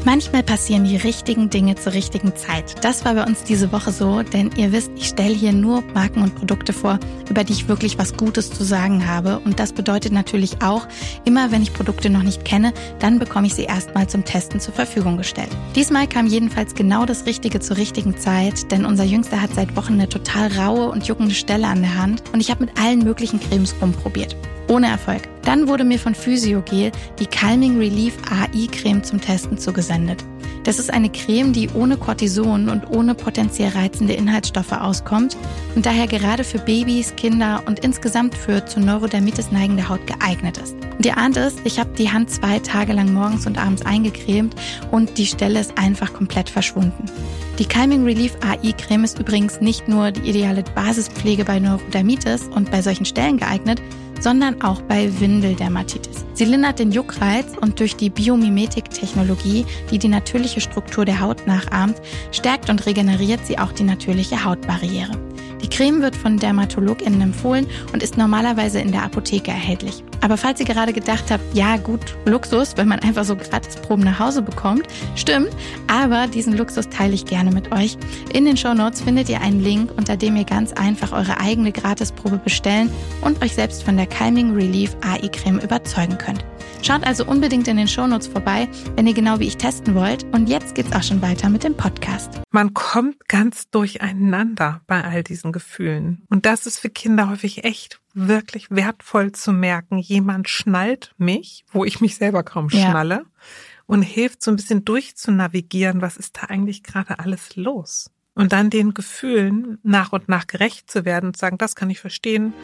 Manchmal passieren die richtigen Dinge zur richtigen Zeit. Das war bei uns diese Woche so, denn ihr wisst, ich stelle hier nur Marken und Produkte vor, über die ich wirklich was Gutes zu sagen habe. Und das bedeutet natürlich auch, immer wenn ich Produkte noch nicht kenne, dann bekomme ich sie erstmal zum Testen zur Verfügung gestellt. Diesmal kam jedenfalls genau das Richtige zur richtigen Zeit, denn unser Jüngster hat seit Wochen eine total raue und juckende Stelle an der Hand und ich habe mit allen möglichen Cremes rumprobiert. Ohne Erfolg. Dann wurde mir von Physiogel die Calming Relief AI Creme zum Testen zugesendet. Das ist eine Creme, die ohne Cortison und ohne potenziell reizende Inhaltsstoffe auskommt und daher gerade für Babys, Kinder und insgesamt für zu Neurodermitis neigende Haut geeignet ist. Und ihr ahnt es, ich habe die Hand 2 Tage lang morgens und abends eingecremt und die Stelle ist einfach komplett verschwunden. Die Calming Relief AI Creme ist übrigens nicht nur die ideale Basispflege bei Neurodermitis und bei solchen Stellen geeignet, sondern auch bei Windeldermatitis. Sie lindert den Juckreiz und durch die Biomimetik-Technologie, die die natürliche Struktur der Haut nachahmt, stärkt und regeneriert sie auch die natürliche Hautbarriere. Die Creme wird von DermatologInnen empfohlen und ist normalerweise in der Apotheke erhältlich. Aber falls ihr gerade gedacht habt, ja gut, Luxus, wenn man einfach so Gratisproben nach Hause bekommt, stimmt, aber diesen Luxus teile ich gerne mit euch. In den Shownotes findet ihr einen Link, unter dem ihr ganz einfach eure eigene Gratisprobe bestellen und euch selbst von der Calming Relief AI Creme überzeugen könnt. Schaut also unbedingt in den Shownotes vorbei, wenn ihr genau wie ich testen wollt. Und jetzt geht's auch schon weiter mit dem Podcast. Man kommt ganz durcheinander bei all diesen Gefühlen. Und das ist für Kinder häufig echt wirklich wertvoll zu merken. Jemand schnallt mich, wo ich mich selber kaum schnalle, und hilft so ein bisschen durchzunavigieren, was ist da eigentlich gerade alles los? Und dann den Gefühlen nach und nach gerecht zu werden und zu sagen, das kann ich verstehen.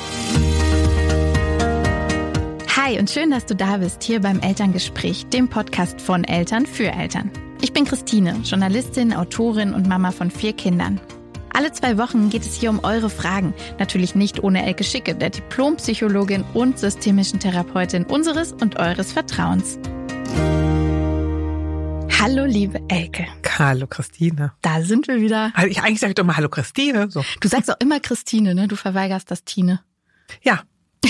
Hi und schön, dass du da bist, hier beim Elterngespräch, dem Podcast von Eltern für Eltern. Ich bin Christine, Journalistin, Autorin und Mama von 4 Kindern. Alle 2 Wochen geht es hier um eure Fragen. Natürlich nicht ohne Elke Schicke, der Diplompsychologin und systemischen Therapeutin unseres und eures Vertrauens. Hallo, liebe Elke. Hallo, Christine. Da sind wir wieder. Also eigentlich sage ich doch mal Hallo, Christine. So. Du sagst auch immer Christine, ne? Du verweigerst das Tine. Ja.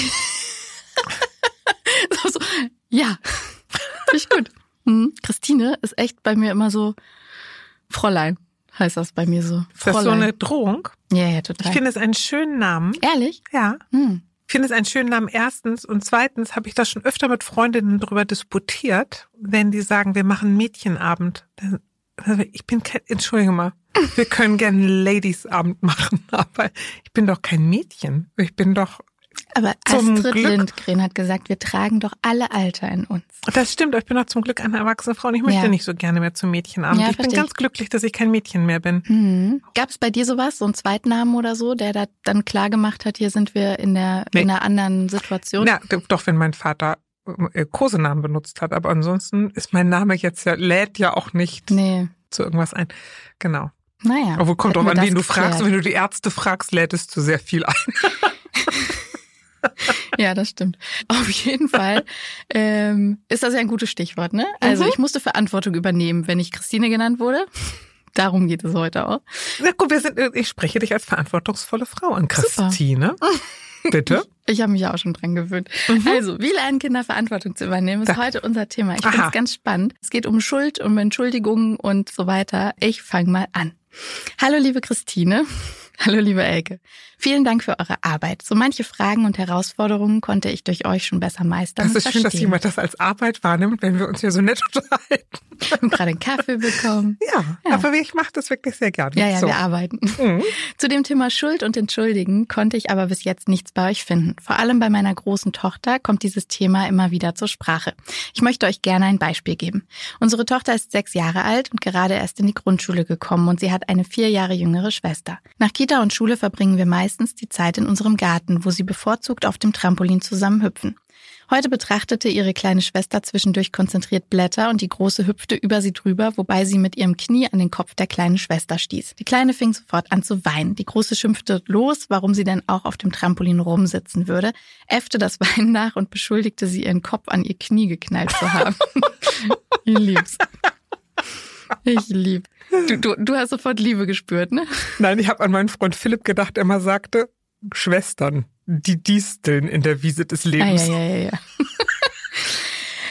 so, ja, finde ich gut. Christine ist echt bei mir immer so, Fräulein heißt das bei mir so. Ist das so eine Drohung? Ja, total. Ich finde es einen schönen Namen. Ehrlich? Ja. Ich finde es einen schönen Namen erstens und zweitens habe ich da schon öfter mit Freundinnen drüber disputiert, wenn die sagen, wir machen Mädchenabend. Ich bin kein, entschuldige mal, wir können gerne einen Ladiesabend machen, aber ich bin doch kein Mädchen. Ich bin doch Aber Astrid Lindgren hat gesagt, wir tragen doch alle Alter in uns. Das stimmt, ich bin doch zum Glück eine erwachsene Frau und ich möchte nicht so gerne mehr zum Mädchenabend. Ich bin ganz glücklich, dass ich kein Mädchen mehr bin. Gab es bei dir sowas, so einen Zweitnamen oder so, der da dann klar gemacht hat, hier sind wir in einer anderen Situation? Ja, doch, wenn mein Vater Kosenamen benutzt hat, aber ansonsten ist mein Name jetzt lädt ja auch nicht zu irgendwas ein. Genau. Naja. Obwohl kommt auch an, wen du fragst. Wenn du die Ärzte fragst, lädest du sehr viel ein. Ja, das stimmt. Auf jeden Fall ist das ja ein gutes Stichwort, ne? Also ich musste Verantwortung übernehmen, wenn ich Christine genannt wurde. Darum geht es heute auch. Na gut, ich spreche dich als verantwortungsvolle Frau an, Christine. Super. Bitte? Ich habe mich ja auch schon dran gewöhnt. Also, wie lernen Kinder Verantwortung zu übernehmen, ist heute unser Thema. Ich finde es ganz spannend. Es geht um Schuld, um Entschuldigungen und so weiter. Ich fange mal an. Hallo, liebe Christine. Hallo, liebe Elke. Vielen Dank für eure Arbeit. So manche Fragen und Herausforderungen konnte ich durch euch schon besser meistern. Das ist schön, dass jemand das als Arbeit wahrnimmt, wenn wir uns hier so nett unterhalten. Wir haben gerade einen Kaffee bekommen. Ja, aber ich mache das wirklich sehr gerne. Ja, wir arbeiten. Zu dem Thema Schuld und Entschuldigen konnte ich aber bis jetzt nichts bei euch finden. Vor allem bei meiner großen Tochter kommt dieses Thema immer wieder zur Sprache. Ich möchte euch gerne ein Beispiel geben. Unsere Tochter ist 6 Jahre alt und gerade erst in die Grundschule gekommen und sie hat eine 4 Jahre jüngere Schwester. Nach Kita und Schule verbringen wir meistens die Zeit in unserem Garten, wo sie bevorzugt auf dem Trampolin zusammen hüpfen. Heute betrachtete ihre kleine Schwester zwischendurch konzentriert Blätter und die Große hüpfte über sie drüber, wobei sie mit ihrem Knie an den Kopf der kleinen Schwester stieß. Die Kleine fing sofort an zu weinen. Die Große schimpfte los, warum sie denn auch auf dem Trampolin rumsitzen würde, äffte das Weinen nach und beschuldigte sie, ihren Kopf an ihr Knie geknallt zu haben. Ich lieb's. Ich lieb. Du hast sofort Liebe gespürt, ne? Nein, ich habe an meinen Freund Philipp gedacht, der immer sagte, Schwestern, die Disteln in der Wiese des Lebens. Ja.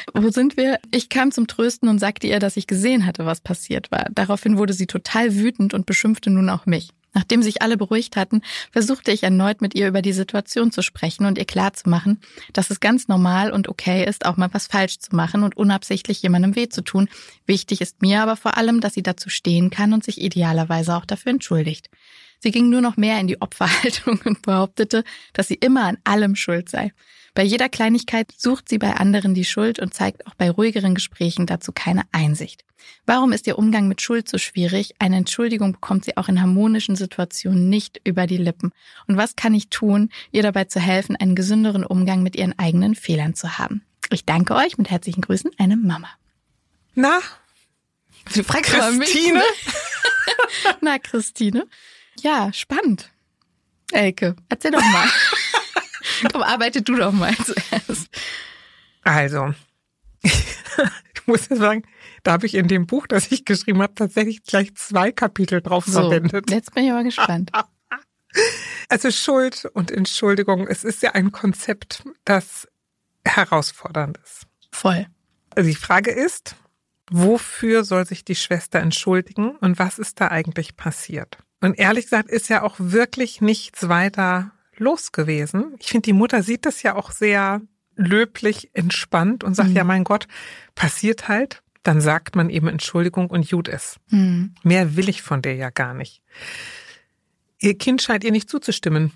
Wo sind wir? Ich kam zum Trösten und sagte ihr, dass ich gesehen hatte, was passiert war. Daraufhin wurde sie total wütend und beschimpfte nun auch mich. Nachdem sich alle beruhigt hatten, versuchte ich erneut mit ihr über die Situation zu sprechen und ihr klarzumachen, dass es ganz normal und okay ist, auch mal was falsch zu machen und unabsichtlich jemandem weh zu tun. Wichtig ist mir aber vor allem, dass sie dazu stehen kann und sich idealerweise auch dafür entschuldigt. Sie ging nur noch mehr in die Opferhaltung und behauptete, dass sie immer an allem schuld sei. Bei jeder Kleinigkeit sucht sie bei anderen die Schuld und zeigt auch bei ruhigeren Gesprächen dazu keine Einsicht. Warum ist ihr Umgang mit Schuld so schwierig? Eine Entschuldigung bekommt sie auch in harmonischen Situationen nicht über die Lippen. Und was kann ich tun, ihr dabei zu helfen, einen gesünderen Umgang mit ihren eigenen Fehlern zu haben? Ich danke euch, mit herzlichen Grüßen, eine Mama. Na, du fragst Christine? Na, Christine? Ja, spannend. Elke, erzähl doch mal. Komm, arbeite du doch mal zuerst. Also, ich muss ja sagen, da habe ich in dem Buch, das ich geschrieben habe, tatsächlich gleich 2 Kapitel drauf verwendet. Jetzt bin ich aber gespannt. Also Schuld und Entschuldigung, es ist ja ein Konzept, das herausfordernd ist. Voll. Also die Frage ist, wofür soll sich die Schwester entschuldigen und was ist da eigentlich passiert? Und ehrlich gesagt ist ja auch wirklich nichts weiter los gewesen. Ich finde, die Mutter sieht das ja auch sehr löblich entspannt und sagt, ja mein Gott, passiert halt. Dann sagt man eben Entschuldigung und gut ist. Mehr will ich von der ja gar nicht. Ihr Kind scheint ihr nicht zuzustimmen.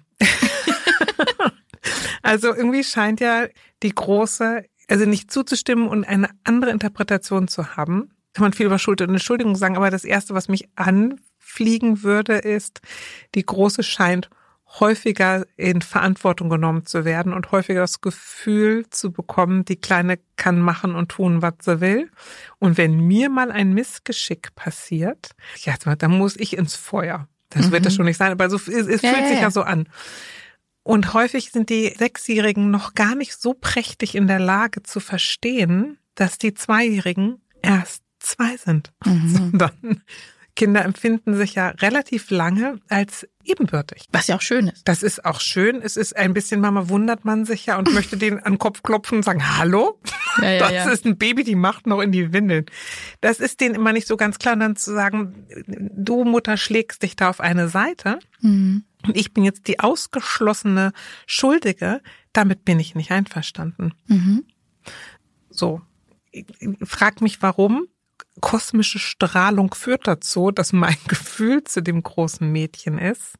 Also irgendwie scheint ja die Große, also nicht zuzustimmen und eine andere Interpretation zu haben. Kann man viel über Schuld und Entschuldigung sagen, aber das Erste, was mich anfliegen würde, ist, die Große scheint häufiger in Verantwortung genommen zu werden und häufiger das Gefühl zu bekommen, die Kleine kann machen und tun, was sie will. Und wenn mir mal ein Missgeschick passiert, ja, dann muss ich ins Feuer. Das wird das schon nicht sein, aber so, es fühlt sich ja so an. Und häufig sind die 6-Jährigen noch gar nicht so prächtig in der Lage zu verstehen, dass die 2-Jährigen erst 2 sind. Sondern Kinder empfinden sich ja relativ lange als ebenbürtig. Was ja auch schön ist. Das ist auch schön. Es ist ein bisschen, Mama wundert man sich ja und möchte den an den Kopf klopfen und sagen, hallo? Das ist ein Baby, die macht noch in die Windeln. Das ist denen immer nicht so ganz klar. Und dann zu sagen, du Mutter schlägst dich da auf eine Seite und ich bin jetzt die ausgeschlossene Schuldige, damit bin ich nicht einverstanden. So, ich frag mich, warum. Kosmische Strahlung führt dazu, dass mein Gefühl zu dem großen Mädchen ist,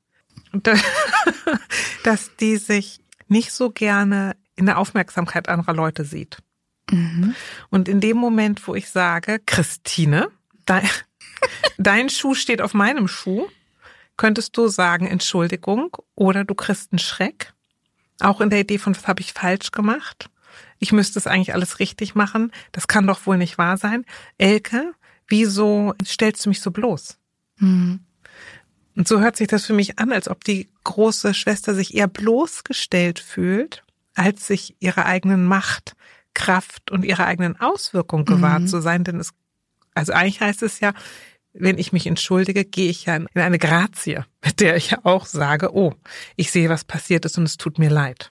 dass die sich nicht so gerne in der Aufmerksamkeit anderer Leute sieht. Und in dem Moment, wo ich sage, Christine, dein Schuh steht auf meinem Schuh, könntest du sagen, Entschuldigung, oder du kriegst einen Schreck. Auch in der Idee von, was habe ich falsch gemacht? Ich müsste es eigentlich alles richtig machen. Das kann doch wohl nicht wahr sein. Elke, wieso stellst du mich so bloß? Und so hört sich das für mich an, als ob die große Schwester sich eher bloßgestellt fühlt, als sich ihrer eigenen Macht, Kraft und ihrer eigenen Auswirkung gewahrt zu sein. Denn also eigentlich heißt es ja, wenn ich mich entschuldige, gehe ich ja in eine Grazie, mit der ich ja auch sage, oh, ich sehe, was passiert ist und es tut mir leid.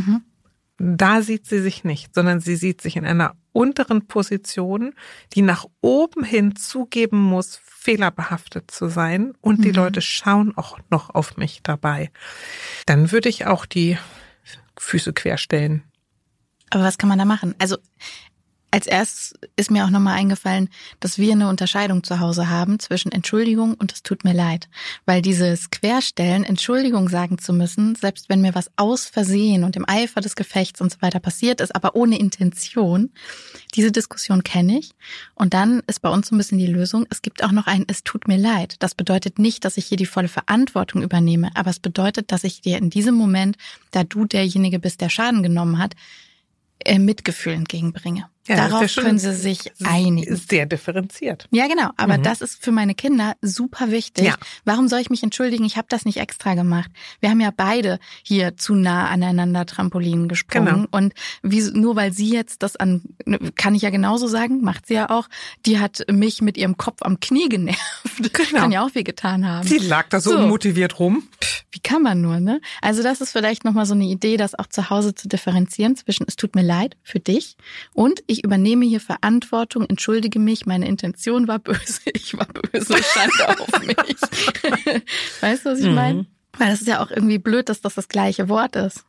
Da sieht sie sich nicht, sondern sie sieht sich in einer unteren Position, die nach oben hin zugeben muss, fehlerbehaftet zu sein und die Leute schauen auch noch auf mich dabei. Dann würde ich auch die Füße querstellen. Aber was kann man da machen? Also als erstes ist mir auch nochmal eingefallen, dass wir eine Unterscheidung zu Hause haben zwischen Entschuldigung und es tut mir leid. Weil dieses Querstellen, Entschuldigung sagen zu müssen, selbst wenn mir was aus Versehen und im Eifer des Gefechts und so weiter passiert ist, aber ohne Intention, diese Diskussion kenne ich. Und dann ist bei uns so ein bisschen die Lösung, es gibt auch noch ein es tut mir leid. Das bedeutet nicht, dass ich hier die volle Verantwortung übernehme, aber es bedeutet, dass ich dir in diesem Moment, da du derjenige bist, der Schaden genommen hat, Mitgefühl entgegenbringe. Ja, darauf können sie sich einigen. Ist sehr differenziert. Ja, genau. Aber das ist für meine Kinder super wichtig. Ja. Warum soll ich mich entschuldigen? Ich habe das nicht extra gemacht. Wir haben ja beide hier zu nah aneinander Trampolin gesprungen. Genau. Und nur weil sie jetzt das kann ich ja genauso sagen, macht sie ja auch, die hat mich mit ihrem Kopf am Knie genervt. Genau. Kann ja auch weh getan haben. Sie lag da so unmotiviert rum. Wie kann man nur, ne? Also das ist vielleicht nochmal so eine Idee, das auch zu Hause zu differenzieren zwischen es tut mir leid für dich und ich übernehme hier Verantwortung, entschuldige mich, meine Intention war böse, ich war böse, Schande auf mich. Weißt du, was ich meine? Weil das ist ja auch irgendwie blöd, dass das gleiche Wort ist.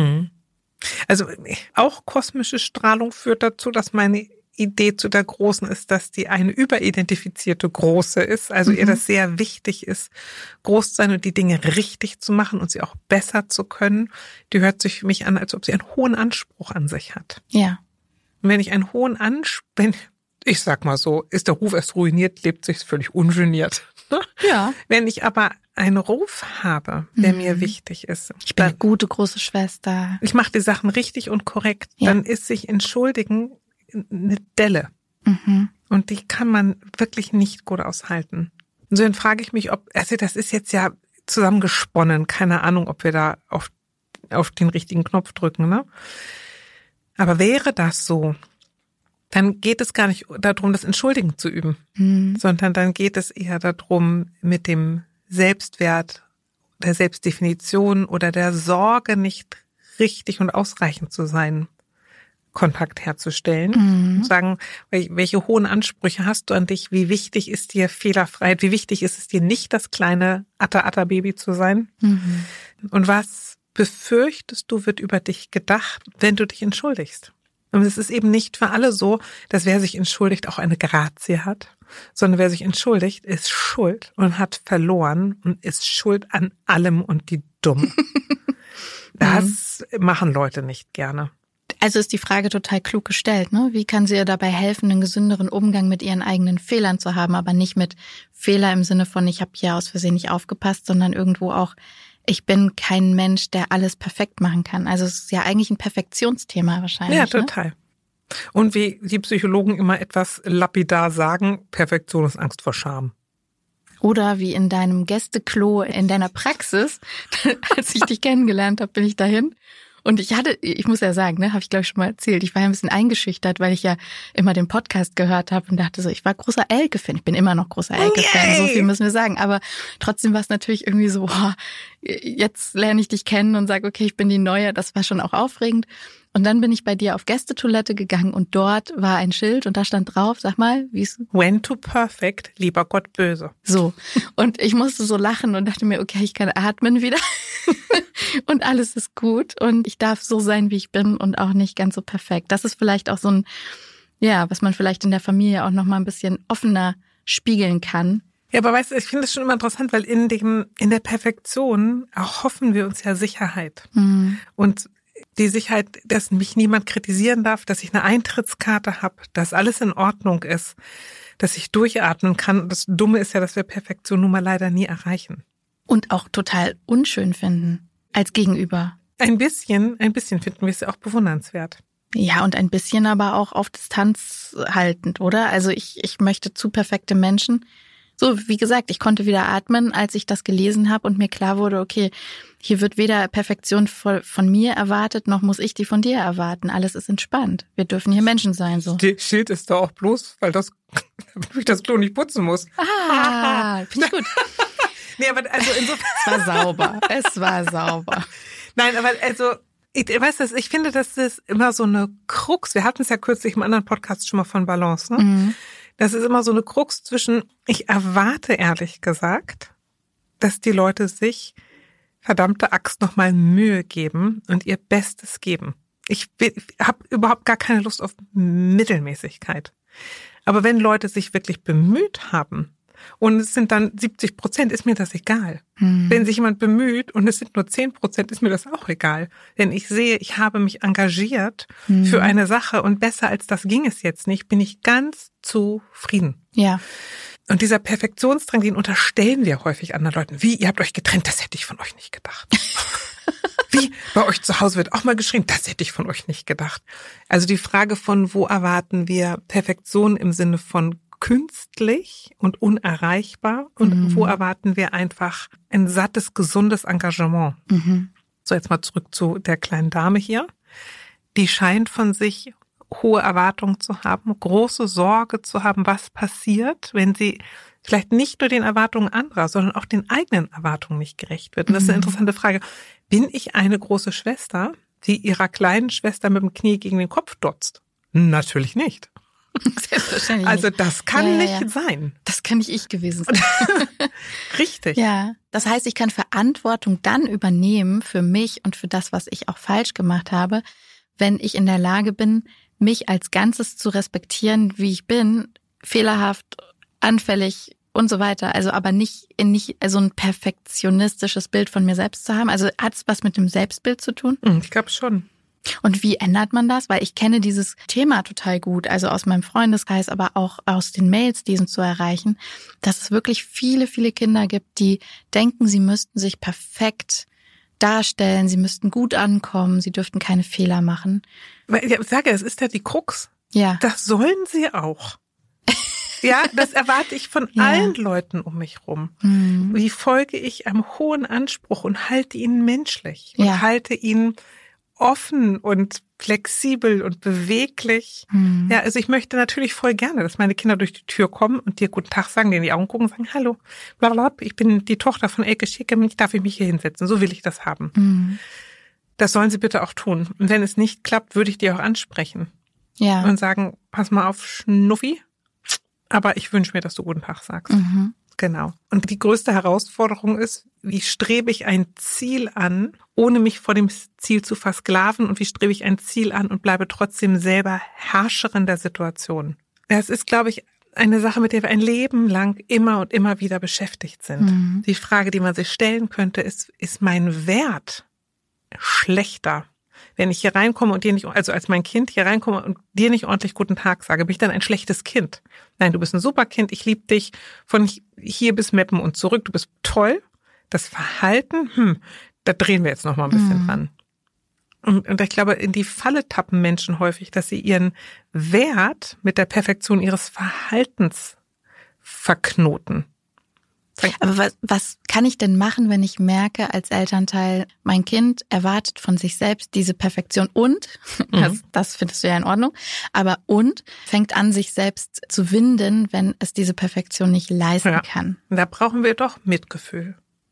Also auch kosmische Strahlung führt dazu, dass meine Idee zu der Großen ist, dass die eine überidentifizierte Große ist, also ihr das sehr wichtig ist, groß zu sein und die Dinge richtig zu machen und sie auch besser zu können. Die hört sich für mich an, als ob sie einen hohen Anspruch an sich hat. Ja. Und wenn ich einen hohen Anspruch, ich sag mal so, ist der Ruf erst ruiniert, lebt sich's völlig ungeniert. Ja. Wenn ich aber einen Ruf habe, der mir wichtig ist. Ich bin eine gute große Schwester. Ich mache die Sachen richtig und korrekt, dann ist sich entschuldigen eine Delle. Und die kann man wirklich nicht gut aushalten. Und so dann frage ich mich, also das ist jetzt ja zusammengesponnen, keine Ahnung, ob wir da auf den richtigen Knopf drücken, ne? Aber wäre das so, dann geht es gar nicht darum, das Entschuldigen zu üben, sondern dann geht es eher darum, mit dem Selbstwert, der Selbstdefinition oder der Sorge, nicht richtig und ausreichend zu sein, Kontakt herzustellen. Sagen, welche hohen Ansprüche hast du an dich? Wie wichtig ist dir Fehlerfreiheit? Wie wichtig ist es dir nicht, das kleine Atta-Atta-Baby zu sein? Und was befürchtest du, wird über dich gedacht, wenn du dich entschuldigst? Und es ist eben nicht für alle so, dass wer sich entschuldigt auch eine Grazie hat, sondern wer sich entschuldigt, ist schuld und hat verloren und ist schuld an allem und die dumm. Das machen Leute nicht gerne. Also ist die Frage total klug gestellt, ne? Wie kann sie ihr dabei helfen, einen gesünderen Umgang mit ihren eigenen Fehlern zu haben, aber nicht mit Fehler im Sinne von, ich habe hier aus Versehen nicht aufgepasst, sondern irgendwo auch, ich bin kein Mensch, der alles perfekt machen kann. Also es ist ja eigentlich ein Perfektionsthema wahrscheinlich. Ja, total. Ne? Und wie die Psychologen immer etwas lapidar sagen, Perfektion ist Angst vor Scham. Oder wie in deinem Gästeklo in deiner Praxis, als ich dich kennengelernt habe, bin ich dahin. Und ich muss ja sagen, ne, habe ich glaube ich schon mal erzählt, ich war ja ein bisschen eingeschüchtert, weil ich ja immer den Podcast gehört habe und dachte so, ich war großer Elke-Fan. Ich bin immer noch großer Elke-Fan, so viel müssen wir sagen. Aber trotzdem war es natürlich irgendwie so, jetzt lerne ich dich kennen und sage, okay, ich bin die Neue. Das war schon auch aufregend. Und dann bin ich bei dir auf Gästetoilette gegangen und dort war ein Schild und da stand drauf, sag mal, wie es... When to perfect, lieber Gott böse. So. Und ich musste so lachen und dachte mir, okay, ich kann atmen wieder und alles ist gut und ich darf so sein, wie ich bin und auch nicht ganz so perfekt. Das ist vielleicht auch so ein, ja, was man vielleicht in der Familie auch noch mal ein bisschen offener spiegeln kann. Ja, aber weißt du, ich finde es schon immer interessant, weil in der Perfektion erhoffen wir uns ja Sicherheit. Und die Sicherheit, dass mich niemand kritisieren darf, dass ich eine Eintrittskarte habe, dass alles in Ordnung ist, dass ich durchatmen kann. Das Dumme ist ja, dass wir Perfektion nun mal leider nie erreichen. Und auch total unschön finden als Gegenüber. Ein bisschen finden wir es ja auch bewundernswert. Ja, und ein bisschen aber auch auf Distanz haltend, oder? Also ich möchte zu perfekte Menschen. So, wie gesagt, ich konnte wieder atmen, als ich das gelesen habe und mir klar wurde, okay, hier wird weder Perfektion von mir erwartet, noch muss ich die von dir erwarten. Alles ist entspannt. Wir dürfen hier Menschen sein, so. Das Schild ist da auch bloß, weil ich das Klo nicht putzen muss. Ah, finde ich gut. Nee, aber also insofern. Es war sauber. Nein, aber also, ich finde, das ist immer so eine Krux. Wir hatten es ja kürzlich im anderen Podcast schon mal von Balance, ne? Das ist immer so eine Krux zwischen, ich erwarte ehrlich gesagt, dass die Leute sich verdammte Axt nochmal Mühe geben und ihr Bestes geben. Ich habe überhaupt gar keine Lust auf Mittelmäßigkeit. Aber wenn Leute sich wirklich bemüht haben und es sind dann 70%, ist mir das egal. Wenn sich jemand bemüht und es sind nur 10%, ist mir das auch egal. Denn ich sehe, ich habe mich engagiert für eine Sache und besser als das ging es jetzt nicht, bin ich ganz zufrieden. Ja. Und dieser Perfektionsdrang, den unterstellen wir häufig anderen Leuten. Wie, ihr habt euch getrennt, das hätte ich von euch nicht gedacht. Wie, bei euch zu Hause wird auch mal geschrien, das hätte ich von euch nicht gedacht. Also die Frage von, wo erwarten wir Perfektion im Sinne von künstlich und unerreichbar und wo erwarten wir einfach ein sattes, gesundes Engagement. So, jetzt mal zurück zu der kleinen Dame hier. Die scheint von sich hohe Erwartungen zu haben, große Sorge zu haben, was passiert, wenn sie vielleicht nicht nur den Erwartungen anderer, sondern auch den eigenen Erwartungen nicht gerecht wird. Und das ist eine interessante Frage. Bin ich eine große Schwester, die ihrer kleinen Schwester mit dem Knie gegen den Kopf dotzt? Natürlich nicht. Selbstverständlich Also nicht. das kann nicht sein. Das kann nicht ich gewesen sein. Richtig. Ja, das heißt, ich kann Verantwortung dann übernehmen für mich und für das, was ich auch falsch gemacht habe, wenn ich in der Lage bin, mich als Ganzes zu respektieren, wie ich bin, fehlerhaft, anfällig und so weiter. Also aber nicht so ein perfektionistisches Bild von mir selbst zu haben. Also hat es was mit dem Selbstbild zu tun? Ich glaube schon. Und wie ändert man das? Weil ich kenne dieses Thema total gut, also aus meinem Freundeskreis, aber auch aus den Mails, diesen zu erreichen, dass es wirklich viele, viele Kinder gibt, die denken, sie müssten sich perfekt darstellen, sie müssten gut ankommen, sie dürften keine Fehler machen. Ich sage, es ist ja die Krux. Ja. Das sollen sie auch. Ja, das erwarte ich von allen Leuten um mich rum. Wie folge ich einem hohen Anspruch und halte ihn menschlich und halte ihn offen und flexibel und beweglich. Ja, also ich möchte natürlich voll gerne, dass meine Kinder durch die Tür kommen und dir guten Tag sagen, dir in die Augen gucken und sagen, hallo, blablabla, ich bin die Tochter von Elke Schicke, darf ich mich hier hinsetzen? So will ich das haben. Das sollen sie bitte auch tun. Und wenn es nicht klappt, würde ich die auch ansprechen. Ja. Und sagen, pass mal auf, Schnuffi, aber ich wünsche mir, dass du guten Tag sagst. Genau. Und die größte Herausforderung ist, wie strebe ich ein Ziel an, ohne mich vor dem Ziel zu versklaven, und wie strebe ich ein Ziel an und bleibe trotzdem selber Herrscherin der Situation. Das ist, glaube ich, eine Sache, mit der wir ein Leben lang immer und immer wieder beschäftigt sind. Die Frage, die man sich stellen könnte, ist mein Wert schlechter, wenn ich hier reinkomme und dir nicht, also als mein Kind hier reinkomme und dir nicht ordentlich guten Tag sage, bin ich dann ein schlechtes Kind? Nein, du bist ein super Kind, ich liebe dich von hier bis Meppen und zurück, du bist toll. Das Verhalten, da drehen wir jetzt noch mal ein bisschen dran. Und ich glaube, in die Falle tappen Menschen häufig, dass sie ihren Wert mit der Perfektion ihres Verhaltens verknoten. Aber was kann ich denn machen, wenn ich merke als Elternteil, mein Kind erwartet von sich selbst diese Perfektion und, das findest du ja in Ordnung, aber und fängt an, sich selbst zu winden, wenn es diese Perfektion nicht leisten kann. Da brauchen wir doch Mitgefühl.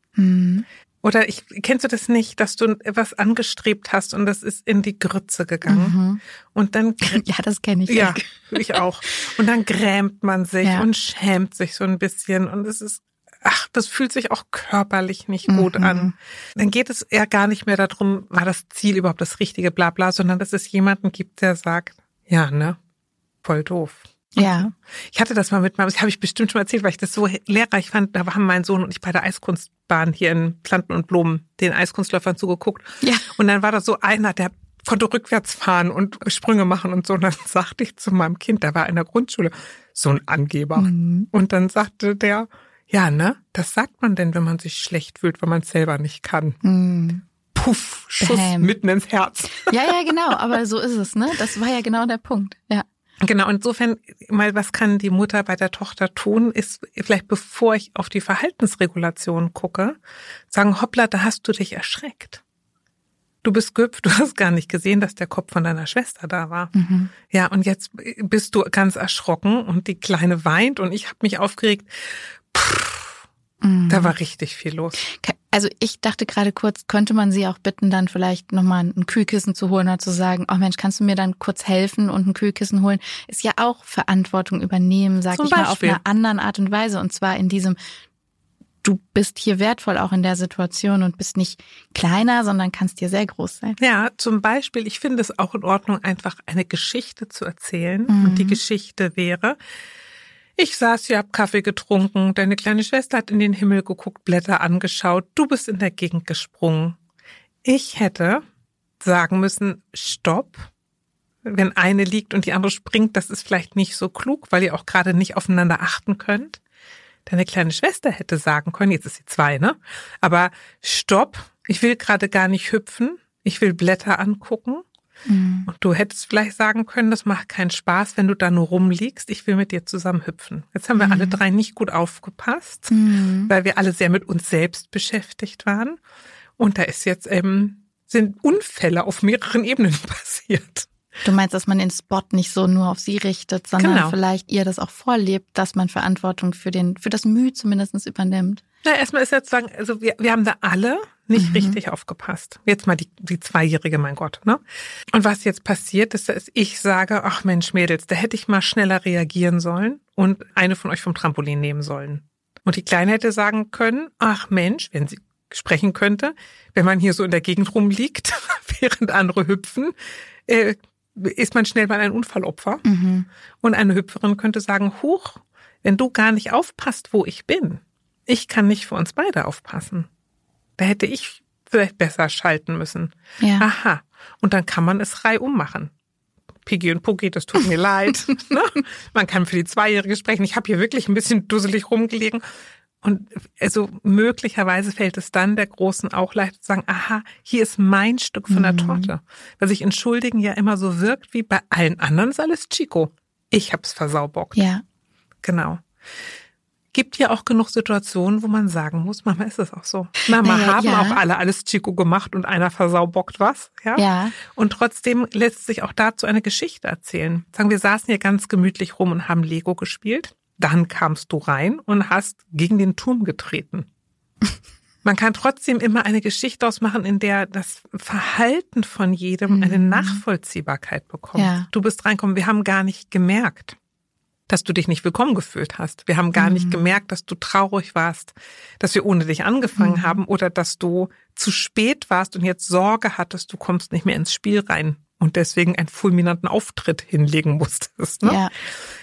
Oder kennst du das nicht, dass du etwas angestrebt hast und das ist in die Grütze gegangen? Und dann ja, das kenne ich. Ja, ich auch. Und dann grämt man sich und schämt sich so ein bisschen und es ist das fühlt sich auch körperlich nicht gut an. Dann geht es eher gar nicht mehr darum, war das Ziel überhaupt das richtige, bla bla, sondern dass es jemanden gibt, der sagt, ja, ne, voll doof. Ja. Ich hatte das mal das habe ich bestimmt schon mal erzählt, weil ich das so lehrreich fand. Da haben mein Sohn und ich bei der Eiskunstbahn hier in Planten und Blumen den Eiskunstläufern zugeguckt. Ja. Und dann war da so einer, der konnte rückwärts fahren und Sprünge machen und so. Und dann sagte ich zu meinem Kind, der war in der Grundschule, so ein Angeber. Und dann sagte der, ja, ne? Das sagt man denn, wenn man sich schlecht fühlt, wenn man es selber nicht kann. Puff, Schuss mitten ins Herz. Ja, genau, aber so ist es, ne? Das war ja genau der Punkt, ja. Genau, insofern mal, was kann die Mutter bei der Tochter tun, ist vielleicht, bevor ich auf die Verhaltensregulation gucke, sagen, hoppla, da hast du dich erschreckt. Du bist gehüpft, du hast gar nicht gesehen, dass der Kopf von deiner Schwester da war. Ja, und jetzt bist du ganz erschrocken und die Kleine weint und ich habe mich aufgeregt. Da war richtig viel los. Also ich dachte gerade kurz, könnte man sie auch bitten, dann vielleicht nochmal ein Kühlkissen zu holen oder zu sagen, oh Mensch, kannst du mir dann kurz helfen und ein Kühlkissen holen? Ist ja auch Verantwortung übernehmen, sag ich mal, auf einer anderen Art und Weise. Und zwar in diesem, du bist hier wertvoll auch in der Situation und bist nicht kleiner, sondern kannst hier sehr groß sein. Ja, zum Beispiel, ich finde es auch in Ordnung, einfach eine Geschichte zu erzählen. Und die Geschichte wäre, ich saß hier, hab Kaffee getrunken, deine kleine Schwester hat in den Himmel geguckt, Blätter angeschaut, du bist in der Gegend gesprungen. Ich hätte sagen müssen, stopp. Wenn eine liegt und die andere springt, das ist vielleicht nicht so klug, weil ihr auch gerade nicht aufeinander achten könnt. Deine kleine Schwester hätte sagen können, jetzt ist sie 2, ne? Aber stopp, ich will gerade gar nicht hüpfen, ich will Blätter angucken. Und du hättest vielleicht sagen können, das macht keinen Spaß, wenn du da nur rumliegst, ich will mit dir zusammen hüpfen. Jetzt haben wir alle 3 nicht gut aufgepasst, weil wir alle sehr mit uns selbst beschäftigt waren. Und da ist jetzt sind Unfälle auf mehreren Ebenen passiert. Du meinst, dass man den Spot nicht so nur auf sie richtet, sondern vielleicht ihr das auch vorlebt, dass man Verantwortung für das Mühe zumindest übernimmt. Na, erstmal ist jetzt sagen, also wir haben da alle nicht richtig aufgepasst. Jetzt mal die Zweijährige, mein Gott, ne? Und was jetzt passiert ist, dass ich sage, ach Mensch, Mädels, da hätte ich mal schneller reagieren sollen und eine von euch vom Trampolin nehmen sollen. Und die Kleine hätte sagen können, ach Mensch, wenn sie sprechen könnte, wenn man hier so in der Gegend rumliegt, während andere hüpfen, ist man schnell mal ein Unfallopfer. Und eine Hüpferin könnte sagen, huch, wenn du gar nicht aufpasst, wo ich bin, ich kann nicht für uns beide aufpassen. Da hätte ich vielleicht besser schalten müssen. Ja. Aha. Und dann kann man es reihum machen. Piggy und Puggy, das tut mir leid. Ne? Man kann für die Zweijährige sprechen. Ich habe hier wirklich ein bisschen dusselig rumgelegen. Und also möglicherweise fällt es dann der Großen auch leicht zu sagen, aha, hier ist mein Stück von der Torte. Weil sich entschuldigen ja immer so wirkt, wie bei allen anderen ist alles Chico. Ich hab's versaubockt. Ja. Genau. Gibt ja auch genug Situationen, wo man sagen muss, Mama, ist es auch so. Mama, haben auch alle alles Chico gemacht und einer versaubockt was. Ja. Und trotzdem lässt sich auch dazu eine Geschichte erzählen. Sagen wir saßen hier ganz gemütlich rum und haben Lego gespielt. Dann kamst du rein und hast gegen den Turm getreten. Man kann trotzdem immer eine Geschichte ausmachen, in der das Verhalten von jedem eine Nachvollziehbarkeit bekommt. Ja. Du bist reingekommen, wir haben gar nicht gemerkt, dass du dich nicht willkommen gefühlt hast. Wir haben gar nicht gemerkt, dass du traurig warst, dass wir ohne dich angefangen haben oder dass du zu spät warst und jetzt Sorge hattest, du kommst nicht mehr ins Spiel rein und deswegen einen fulminanten Auftritt hinlegen musstest. Ne? Ja.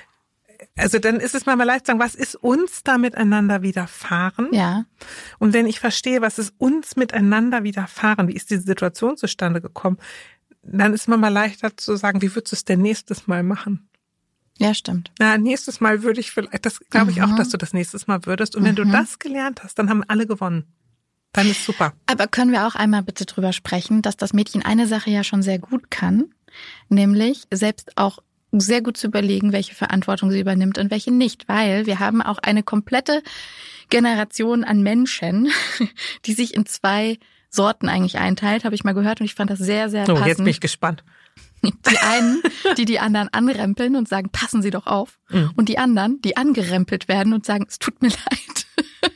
Also dann ist es mal leicht zu sagen, was ist uns da miteinander widerfahren? Ja. Und wenn ich verstehe, was ist uns miteinander widerfahren, wie ist diese Situation zustande gekommen, dann ist es mal leichter zu sagen, wie würdest du es denn nächstes Mal machen? Ja, stimmt. Ja, nächstes Mal würde ich vielleicht, das glaube ich auch, dass du das nächstes Mal würdest. Und wenn du das gelernt hast, dann haben alle gewonnen. Dann ist super. Aber können wir auch einmal bitte drüber sprechen, dass das Mädchen eine Sache ja schon sehr gut kann, nämlich selbst auch sehr gut zu überlegen, welche Verantwortung sie übernimmt und welche nicht, weil wir haben auch eine komplette Generation an Menschen, die sich in 2 Sorten eigentlich einteilt, habe ich mal gehört und ich fand das sehr, sehr passend. Oh, jetzt bin ich gespannt. Die einen, die anderen anrempeln und sagen, passen Sie doch auf. Und die anderen, die angerempelt werden und sagen, es tut mir leid.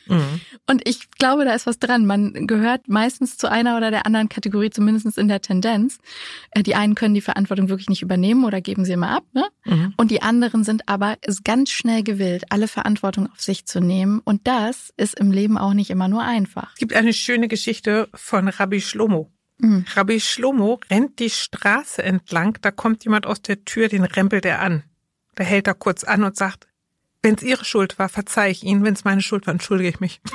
Und ich glaube, da ist was dran. Man gehört meistens zu einer oder der anderen Kategorie, zumindest in der Tendenz. Die einen können die Verantwortung wirklich nicht übernehmen oder geben sie immer ab. Ne? Und die anderen sind aber ganz schnell gewillt, alle Verantwortung auf sich zu nehmen. Und das ist im Leben auch nicht immer nur einfach. Es gibt eine schöne Geschichte von Rabbi Shlomo. Rabbi Shlomo rennt die Straße entlang, da kommt jemand aus der Tür, den rempelt er an. Da hält er kurz an und sagt, wenn es Ihre Schuld war, verzeihe ich Ihnen, wenn es meine Schuld war, entschuldige ich mich.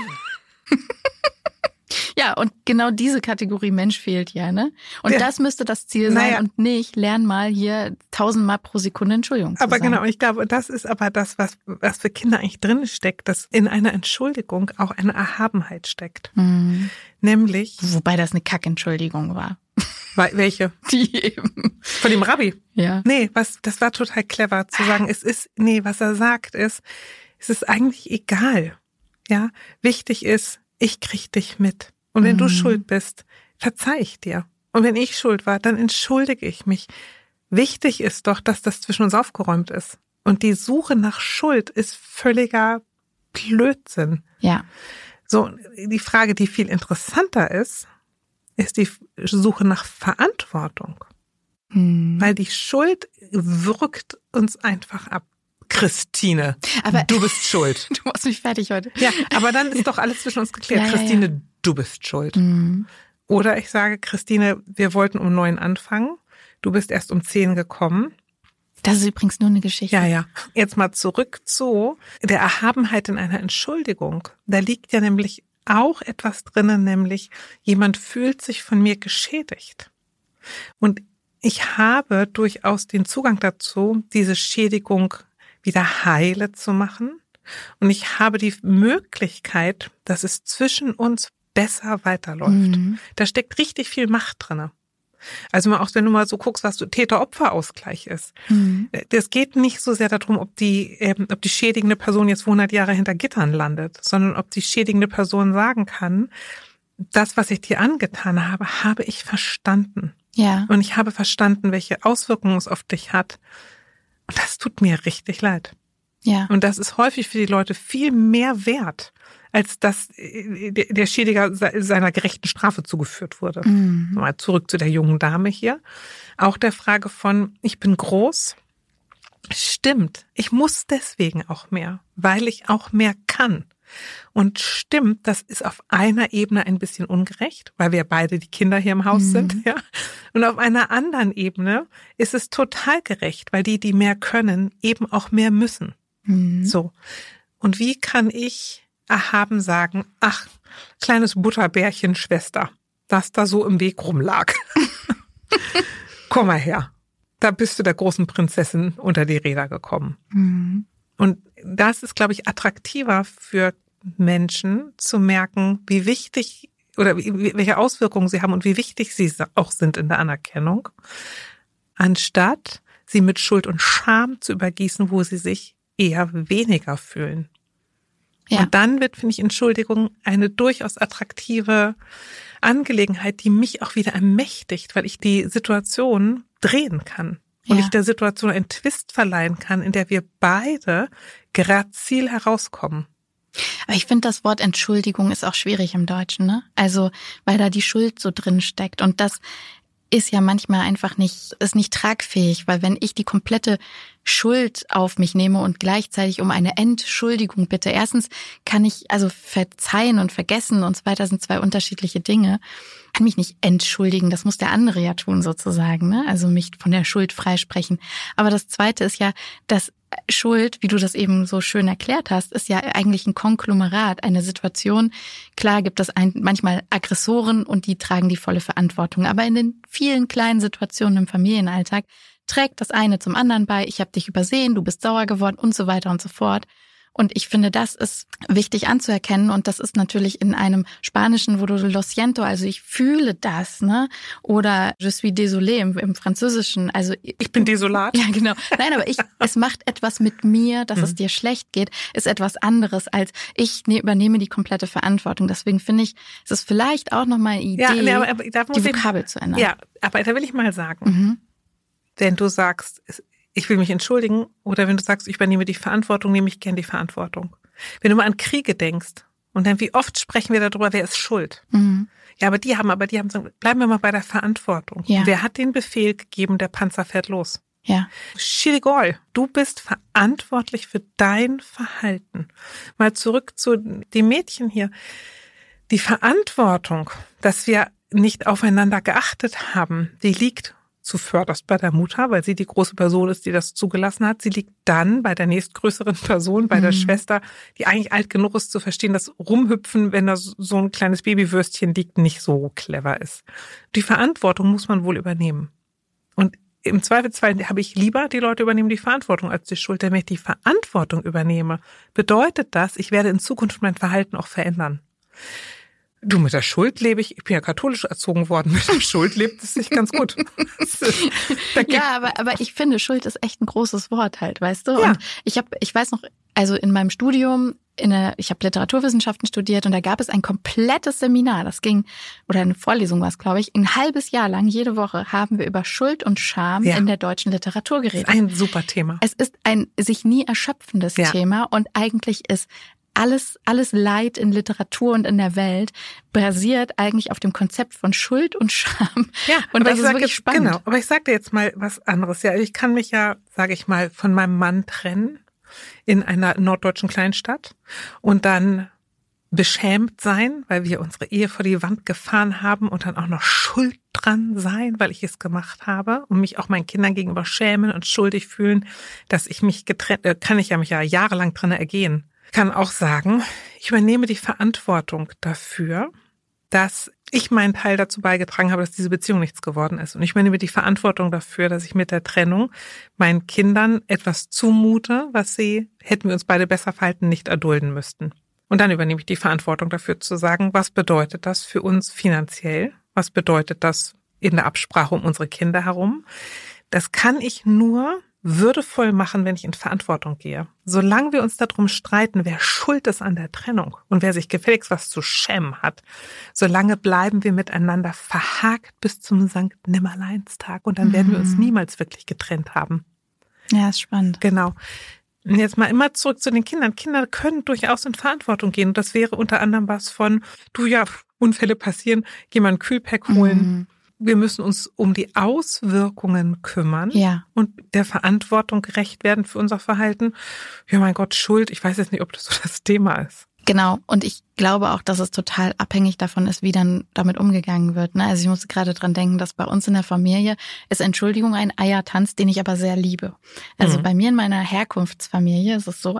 Ja, und genau diese Kategorie Mensch fehlt ja, ne? Und das müsste das Ziel sein und nicht, lern mal hier 1000 Mal pro Sekunde Entschuldigung zu sagen. Aber genau, ich glaube, das ist aber das, was für Kinder eigentlich drin steckt, dass in einer Entschuldigung auch eine Erhabenheit steckt. Nämlich... Wobei das eine Kackentschuldigung war. Welche? Die eben. Von dem Rabbi? Ja. Nee, das war total clever zu sagen, was er sagt ist, es ist eigentlich egal. Ja, wichtig ist, ich krieg dich mit. Und wenn du schuld bist, verzeih ich dir. Und wenn ich schuld war, dann entschuldige ich mich. Wichtig ist doch, dass das zwischen uns aufgeräumt ist. Und die Suche nach Schuld ist völliger Blödsinn. Ja. So, die Frage, die viel interessanter ist die Suche nach Verantwortung. Weil die Schuld wirkt uns einfach ab. Christine, aber du bist schuld. Du machst mich fertig heute. Ja, aber dann ist doch alles zwischen uns geklärt. Ja, Christine, ja. Du bist schuld. Oder ich sage, Christine, wir wollten um 9 anfangen. Du bist erst um 10 gekommen. Das ist übrigens nur eine Geschichte. Ja. Jetzt mal zurück zu der Erhabenheit in einer Entschuldigung. Da liegt ja nämlich auch etwas drinnen, nämlich jemand fühlt sich von mir geschädigt. Und ich habe durchaus den Zugang dazu, diese Schädigung wieder heile zu machen. Und ich habe die Möglichkeit, dass es zwischen uns besser weiterläuft. Da steckt richtig viel Macht drin. Also auch wenn du mal so guckst, was so Täter-Opfer-Ausgleich ist. Das geht nicht so sehr darum, ob die schädigende Person jetzt 100 Jahre hinter Gittern landet, sondern ob die schädigende Person sagen kann, das, was ich dir angetan habe, habe ich verstanden. Ja. Und ich habe verstanden, welche Auswirkungen es auf dich hat. Und das tut mir richtig leid. Ja. Und das ist häufig für die Leute viel mehr wert, als dass der Schädiger seiner gerechten Strafe zugeführt wurde. Mal zurück zu der jungen Dame hier. Auch der Frage von, ich bin groß. Stimmt, ich muss deswegen auch mehr, weil ich auch mehr kann. Und stimmt, das ist auf einer Ebene ein bisschen ungerecht, weil wir beide die Kinder hier im Haus sind, ja. Und auf einer anderen Ebene ist es total gerecht, weil die mehr können, eben auch mehr müssen. So. Und wie kann ich erhaben sagen, ach, kleines Butterbärchen, Schwester, das da so im Weg rumlag. Komm mal her. Da bist du der großen Prinzessin unter die Räder gekommen. Und das ist, glaube ich, attraktiver für Menschen zu merken, wie wichtig oder welche Auswirkungen sie haben und wie wichtig sie auch sind in der Anerkennung, anstatt sie mit Schuld und Scham zu übergießen, wo sie sich eher weniger fühlen. Ja. Und dann wird, finde ich, Entschuldigung eine durchaus attraktive Angelegenheit, die mich auch wieder ermächtigt, weil ich die Situation drehen kann. Und ich der Situation einen Twist verleihen kann, in der wir beide grazil herauskommen. Aber ich finde, das Wort Entschuldigung ist auch schwierig im Deutschen, ne? Also, weil da die Schuld so drin steckt. Und das ist ja manchmal einfach nicht tragfähig, weil wenn ich die komplette Schuld auf mich nehme und gleichzeitig um eine Entschuldigung bitte. Erstens kann ich, also verzeihen und vergessen und so weiter sind zwei unterschiedliche Dinge. Kann mich nicht entschuldigen, das muss der andere ja tun sozusagen, ne? Also mich von der Schuld freisprechen. Aber das Zweite ist ja, dass Schuld, wie du das eben so schön erklärt hast, ist ja eigentlich ein Konglomerat, eine Situation. Klar gibt es manchmal Aggressoren und die tragen die volle Verantwortung. Aber in den vielen kleinen Situationen im Familienalltag trägt das eine zum anderen bei. Ich habe dich übersehen, du bist sauer geworden und so weiter und so fort. Und ich finde, das ist wichtig anzuerkennen. Und das ist natürlich in einem Spanischen, wo du lo siento, also ich fühle das, ne? Oder je suis désolé im Französischen. Also ich bin desolat. Ja, genau. Nein, aber es macht etwas mit mir, dass es dir schlecht geht, ist etwas anderes als ich übernehme die komplette Verantwortung. Deswegen finde ich, es ist vielleicht auch nochmal eine Idee, aber die Vokabel zu ändern. Ja, aber da will ich mal sagen, wenn du sagst, ich will mich entschuldigen, oder wenn du sagst, ich übernehme die Verantwortung, nehme ich gern die Verantwortung. Wenn du mal an Kriege denkst und dann wie oft sprechen wir darüber, wer ist schuld? Ja, aber die haben bleiben wir mal bei der Verantwortung. Ja. Wer hat den Befehl gegeben, der Panzer fährt los? Ja. Schirigol, du bist verantwortlich für dein Verhalten. Mal zurück zu dem Mädchen hier. Die Verantwortung, dass wir nicht aufeinander geachtet haben, die liegt zuvörderst bei der Mutter, weil sie die große Person ist, die das zugelassen hat. Sie liegt dann bei der nächstgrößeren Person, bei der Schwester, die eigentlich alt genug ist zu verstehen, dass Rumhüpfen, wenn da so ein kleines Babywürstchen liegt, nicht so clever ist. Die Verantwortung muss man wohl übernehmen. Und im Zweifelsfall habe ich lieber, die Leute übernehmen die Verantwortung als die Schuld. Wenn ich die Verantwortung übernehme, bedeutet das, ich werde in Zukunft mein Verhalten auch verändern. Du, mit der Schuld lebe ich bin ja katholisch erzogen worden, mit der Schuld lebt es sich ganz gut. Ja, aber ich finde, Schuld ist echt ein großes Wort halt, weißt du? Ja. Und ich weiß noch, also in meinem Studium, ich habe Literaturwissenschaften studiert und da gab es ein komplettes Seminar, das ging, oder eine Vorlesung war es, glaube ich, ein halbes Jahr lang, jede Woche haben wir über Schuld und Scham in der deutschen Literatur geredet. Ein super Thema. Es ist ein sich nie erschöpfendes Thema und eigentlich ist alles Leid in Literatur und in der Welt basiert eigentlich auf dem Konzept von Schuld und Scham. Ja, und das ist wirklich spannend. Genau, aber ich sag dir jetzt mal was anderes. Ja, ich kann mich ja, sage ich mal, von meinem Mann trennen in einer norddeutschen Kleinstadt und dann beschämt sein, weil wir unsere Ehe vor die Wand gefahren haben und dann auch noch schuld dran sein, weil ich es gemacht habe und mich auch meinen Kindern gegenüber schämen und schuldig fühlen, dass ich mich kann ich ja mich ja jahrelang dran ergehen. Kann auch sagen, ich übernehme die Verantwortung dafür, dass ich meinen Teil dazu beigetragen habe, dass diese Beziehung nichts geworden ist. Und ich übernehme die Verantwortung dafür, dass ich mit der Trennung meinen Kindern etwas zumute, was hätten wir uns beide besser verhalten, nicht erdulden müssten. Und dann übernehme ich die Verantwortung dafür zu sagen, was bedeutet das für uns finanziell? Was bedeutet das in der Absprache um unsere Kinder herum? Das kann ich nur würdevoll machen, wenn ich in Verantwortung gehe. Solange wir uns darum streiten, wer schuld ist an der Trennung und wer sich gefälligst was zu schämen hat, solange bleiben wir miteinander verhakt bis zum Sankt Nimmerleinstag und dann werden wir uns niemals wirklich getrennt haben. Ja, ist spannend. Genau. Und jetzt mal immer zurück zu den Kindern. Kinder können durchaus in Verantwortung gehen. Und das wäre unter anderem was von, Unfälle passieren, geh mal ein Kühlpack holen. Wir müssen uns um die Auswirkungen kümmern und der Verantwortung gerecht werden für unser Verhalten. Ja, mein Gott, Schuld. Ich weiß jetzt nicht, ob das so das Thema ist. Genau. Und ich glaube auch, dass es total abhängig davon ist, wie dann damit umgegangen wird. Also ich musste gerade dran denken, dass bei uns in der Familie ist Entschuldigung ein Eiertanz, den ich aber sehr liebe. Also bei mir in meiner Herkunftsfamilie ist es so,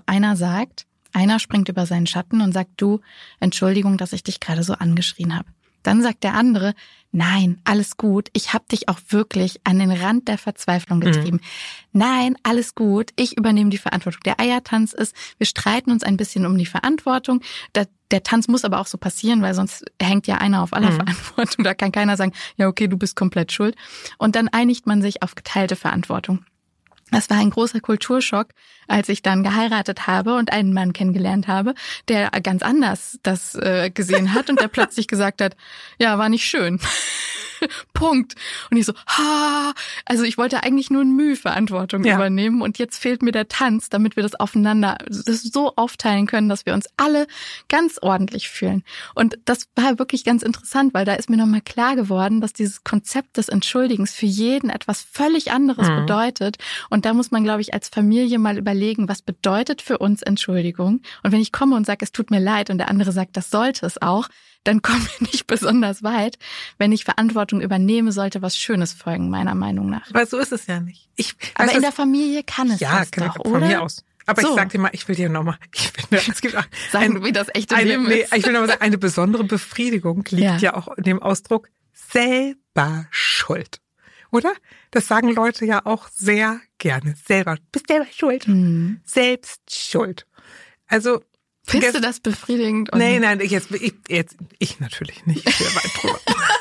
einer springt über seinen Schatten und sagt, du, Entschuldigung, dass ich dich gerade so angeschrien habe. Dann sagt der andere, nein, alles gut, ich habe dich auch wirklich an den Rand der Verzweiflung getrieben. Nein, alles gut, ich übernehme die Verantwortung. Der Eiertanz ist, wir streiten uns ein bisschen um die Verantwortung. Der Tanz muss aber auch so passieren, weil sonst hängt ja einer auf aller Verantwortung. Da kann keiner sagen, ja okay, du bist komplett schuld. Und dann einigt man sich auf geteilte Verantwortung. Das war ein großer Kulturschock, als ich dann geheiratet habe und einen Mann kennengelernt habe, der ganz anders das gesehen hat und der plötzlich gesagt hat, ja, war nicht schön. Punkt. Und ich so, also ich wollte eigentlich nur ein Mühe Verantwortung übernehmen und jetzt fehlt mir der Tanz, damit wir das so aufteilen können, dass wir uns alle ganz ordentlich fühlen. Und das war wirklich ganz interessant, weil da ist mir nochmal klar geworden, dass dieses Konzept des Entschuldigens für jeden etwas völlig anderes bedeutet. Und da muss man, glaube ich, als Familie mal überlegen, was bedeutet für uns Entschuldigung? Und wenn ich komme und sage, es tut mir leid und der andere sagt, das sollte es auch, dann kommen wir nicht besonders weit. Wenn ich Verantwortung übernehme, sollte was Schönes folgen, meiner Meinung nach. Aber so ist es ja nicht. Aber in der Familie kann es das doch, oder? Von mir aus. Aber so. Ich sag dir mal, ich finde, es gibt auch sagen, wie das echte Leben ist. Ich will aber sagen, eine besondere Befriedigung liegt ja auch in dem Ausdruck selber schuld. Oder? Das sagen Leute ja auch sehr gerne. Selber. Bist selber schuld. Selbst schuld. Also, findest du das befriedigend? Nein, ich natürlich nicht. Sehr weit drüber.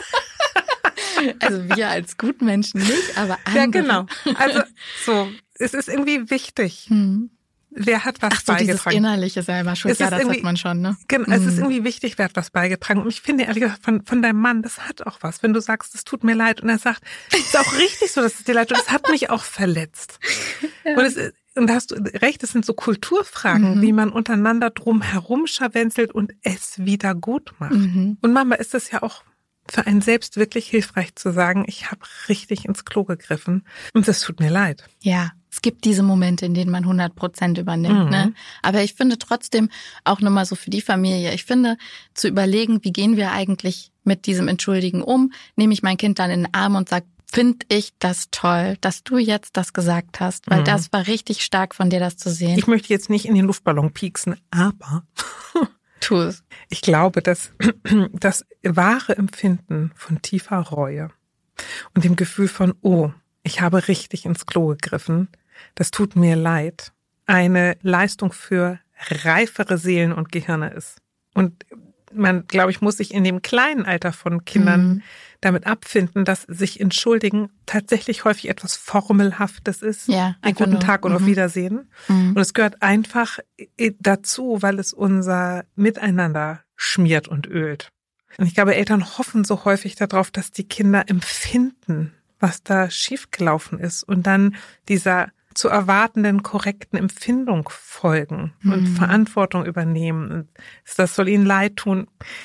Also wir als Gutmenschen nicht, aber andere. Ja, genau. Also es ist irgendwie wichtig. Wer hat was beigetragen? Dieses innerliche selber schuld, das hat man schon, ne? Genau, es ist irgendwie wichtig, wer hat was beigetragen. Und ich finde ehrlich gesagt, von deinem Mann, das hat auch was. Wenn du sagst, es tut mir leid und er sagt, es ist auch richtig so, dass es dir leid tut, das hat mich auch verletzt. Ja. Und da hast du recht, es sind so Kulturfragen, wie man untereinander drum herum scharwenzelt und es wieder gut macht. Und manchmal ist es ja auch für einen selbst wirklich hilfreich zu sagen, ich habe richtig ins Klo gegriffen und es tut mir leid. Ja, es gibt diese Momente, in denen man 100% übernimmt. Ne? Aber ich finde trotzdem auch nochmal so für die Familie, ich finde zu überlegen, wie gehen wir eigentlich mit diesem Entschuldigen um? Nehme ich mein Kind dann in den Arm und sage, finde ich das toll, dass du jetzt das gesagt hast, weil das war richtig stark von dir, das zu sehen. Ich möchte jetzt nicht in den Luftballon pieksen, aber tu es. Ich glaube, dass das wahre Empfinden von tiefer Reue und dem Gefühl von, oh, ich habe richtig ins Klo gegriffen, das tut mir leid, eine Leistung für reifere Seelen und Gehirne ist. Und man, glaube ich, muss sich in dem kleinen Alter von Kindern damit abfinden, dass sich entschuldigen tatsächlich häufig etwas Formelhaftes ist. Ja, einen guten Tag und auf Wiedersehen. Und es gehört einfach dazu, weil es unser Miteinander schmiert und ölt. Und ich glaube, Eltern hoffen so häufig darauf, dass die Kinder empfinden, was da schiefgelaufen ist und dann dieser zu erwartenden korrekten Empfindung folgen und Verantwortung übernehmen. Und das soll ihnen leid tun.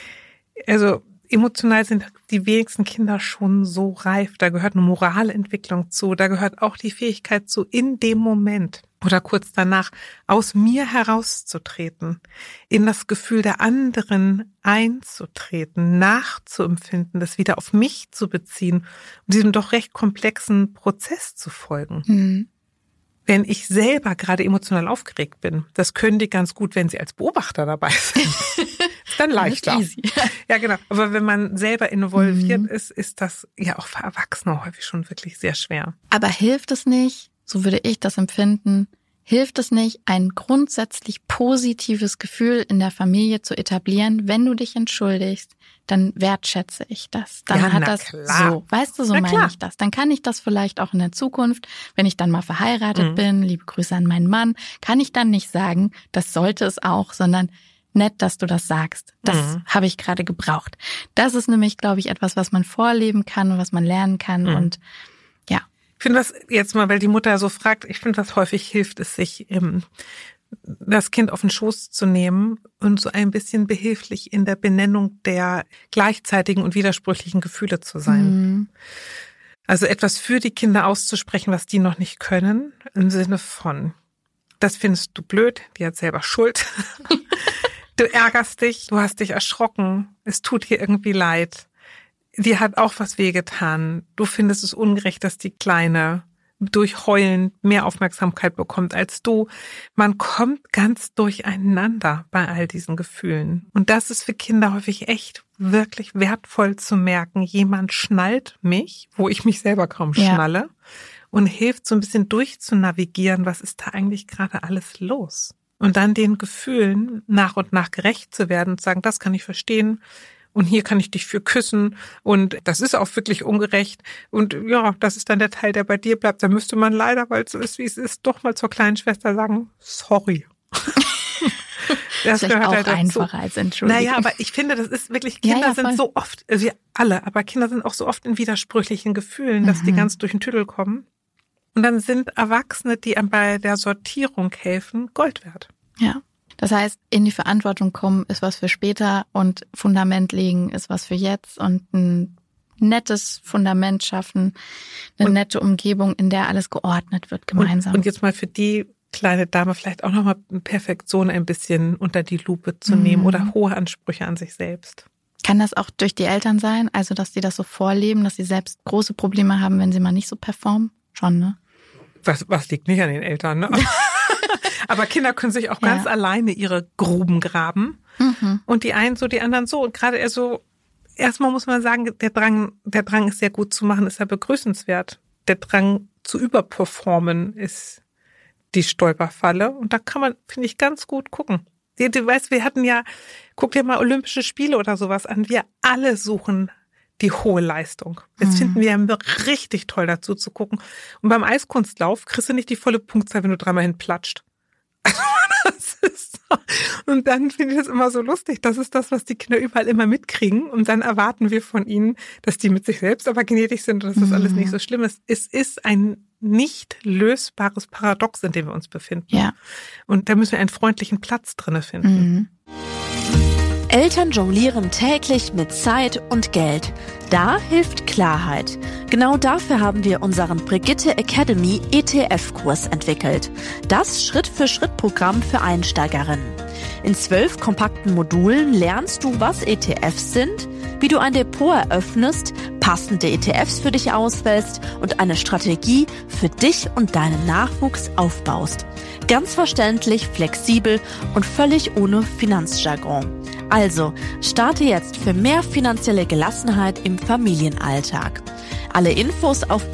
Also emotional sind die wenigsten Kinder schon so reif. Da gehört eine Moralentwicklung zu. Da gehört auch die Fähigkeit zu, in dem Moment oder kurz danach aus mir herauszutreten, in das Gefühl der anderen einzutreten, nachzuempfinden, das wieder auf mich zu beziehen und diesem doch recht komplexen Prozess zu folgen. Wenn ich selber gerade emotional aufgeregt bin, das können die ganz gut, wenn sie als Beobachter dabei sind. Ist dann leichter. Easy. Ja, genau. Aber wenn man selber involviert ist, ist das ja auch für Erwachsene häufig schon wirklich sehr schwer. Aber hilft es nicht, so würde ich das empfinden, hilft es nicht, ein grundsätzlich positives Gefühl in der Familie zu etablieren, wenn du dich entschuldigst, dann wertschätze ich das. Dann hat das klar. so, weißt du, so meine ich das. Dann kann ich das vielleicht auch in der Zukunft, wenn ich dann mal verheiratet bin, liebe Grüße an meinen Mann, kann ich dann nicht sagen, das sollte es auch, sondern nett, dass du das sagst. Das habe ich gerade gebraucht. Das ist nämlich, glaube ich, etwas, was man vorleben kann und was man lernen kann und ja. Ich finde das jetzt mal, weil die Mutter so fragt, ich finde, was häufig hilft, ist, sich das Kind auf den Schoß zu nehmen und so ein bisschen behilflich in der Benennung der gleichzeitigen und widersprüchlichen Gefühle zu sein. Also etwas für die Kinder auszusprechen, was die noch nicht können, im Sinne von, das findest du blöd, die hat selber Schuld. Du ärgerst dich, du hast dich erschrocken, es tut dir irgendwie leid. Die hat auch was wehgetan. Du findest es ungerecht, dass die Kleine durch Heulen mehr Aufmerksamkeit bekommt als du. Man kommt ganz durcheinander bei all diesen Gefühlen. Und das ist für Kinder häufig echt wirklich wertvoll zu merken. Jemand schnallt mich, wo ich mich selber kaum schnalle, und hilft so ein bisschen durchzunavigieren, was ist da eigentlich gerade alles los? Und dann den Gefühlen nach und nach gerecht zu werden und zu sagen, das kann ich verstehen. Und hier kann ich dich für küssen und das ist auch wirklich ungerecht. Und ja, das ist dann der Teil, der bei dir bleibt. Da müsste man leider, weil es so ist, wie es ist, doch mal zur kleinen Schwester sagen, sorry. Das ist auch halt einfacher als entschuldigen. Naja, aber ich finde, das ist wirklich, Kinder sind so oft, also wir alle, aber Kinder sind auch so oft in widersprüchlichen Gefühlen, dass die ganz durch den Tüdel kommen. Und dann sind Erwachsene, die einem bei der Sortierung helfen, Gold wert. Ja. Das heißt, in die Verantwortung kommen ist was für später und Fundament legen ist was für jetzt und ein nettes Fundament schaffen, eine nette Umgebung, in der alles geordnet wird gemeinsam. Und jetzt mal für die kleine Dame vielleicht auch nochmal Perfektion ein bisschen unter die Lupe zu nehmen oder hohe Ansprüche an sich selbst. Kann das auch durch die Eltern sein? Also, dass die das so vorleben, dass sie selbst große Probleme haben, wenn sie mal nicht so performen? Schon, ne? Was liegt nicht an den Eltern, ne? Aber Kinder können sich auch ganz alleine ihre Gruben graben. Und die einen so, die anderen so. Und gerade erstmal muss man sagen, der Drang ist sehr gut zu machen, ist ja begrüßenswert. Der Drang zu überperformen ist die Stolperfalle. Und da kann man, finde ich, ganz gut gucken. Du weißt, guck dir mal Olympische Spiele oder sowas an. Wir alle suchen die hohe Leistung. Das finden wir richtig toll, dazu zu gucken. Und beim Eiskunstlauf kriegst du nicht die volle Punktzahl, wenn du dreimal hinplatscht. Das ist so. Und dann finde ich das immer so lustig. Das ist das, was die Kinder überall immer mitkriegen. Und dann erwarten wir von ihnen, dass die mit sich selbst aber gnädig sind und dass das alles nicht so schlimm ist. Es ist ein nicht lösbares Paradox, in dem wir uns befinden. Ja. Und da müssen wir einen freundlichen Platz drinne finden. Eltern jonglieren täglich mit Zeit und Geld. Da hilft Klarheit. Genau dafür haben wir unseren Brigitte Academy ETF-Kurs entwickelt. Das Schritt-für-Schritt-Programm für Einsteigerinnen. In 12 kompakten Modulen lernst du, was ETFs sind, wie du ein Depot eröffnest, passende ETFs für dich auswählst und eine Strategie für dich und deinen Nachwuchs aufbaust. Ganz verständlich, flexibel und völlig ohne Finanzjargon. Also, starte jetzt für mehr finanzielle Gelassenheit im Familienalltag. Alle Infos auf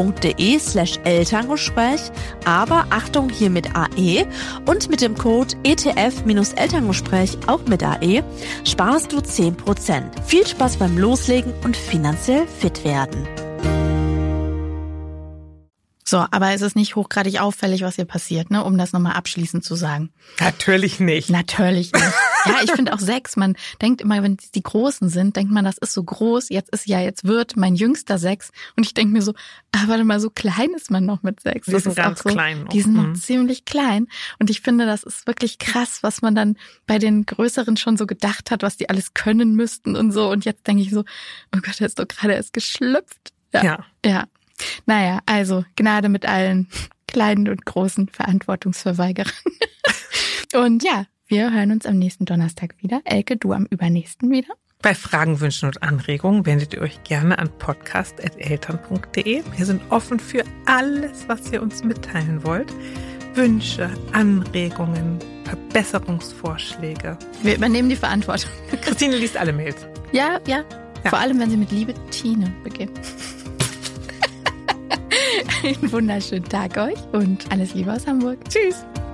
brigitte.de/Elterngespräch, aber Achtung, hier mit AE und mit dem Code ETF-Elterngespräch auch mit AE sparst du 10%. Viel Spaß beim Loslegen und finanziell fit werden. So, aber es ist nicht hochgradig auffällig, was hier passiert, ne? Um das nochmal abschließend zu sagen. Natürlich nicht. Natürlich nicht. Ja, ich finde auch 6, man denkt immer, wenn die Großen sind, denkt man, das ist so groß, jetzt wird mein Jüngster 6 und ich denke mir so, warte mal, so klein ist man noch mit 6. Die sind ganz klein. Die sind noch ziemlich klein und ich finde, das ist wirklich krass, was man dann bei den Größeren schon so gedacht hat, was die alles können müssten und so und jetzt denke ich so, oh Gott, der ist doch gerade erst geschlüpft. Ja. Naja, also Gnade mit allen kleinen und großen Verantwortungsverweigerern. Und ja, wir hören uns am nächsten Donnerstag wieder. Elke, du am übernächsten wieder. Bei Fragen, Wünschen und Anregungen wendet ihr euch gerne an podcast@eltern.de. Wir sind offen für alles, was ihr uns mitteilen wollt. Wünsche, Anregungen, Verbesserungsvorschläge. Wir übernehmen die Verantwortung. Christine liest alle Mails. Ja. Vor allem, wenn sie mit Liebe Tine beginnt. Einen wunderschönen Tag euch und alles Liebe aus Hamburg. Tschüss.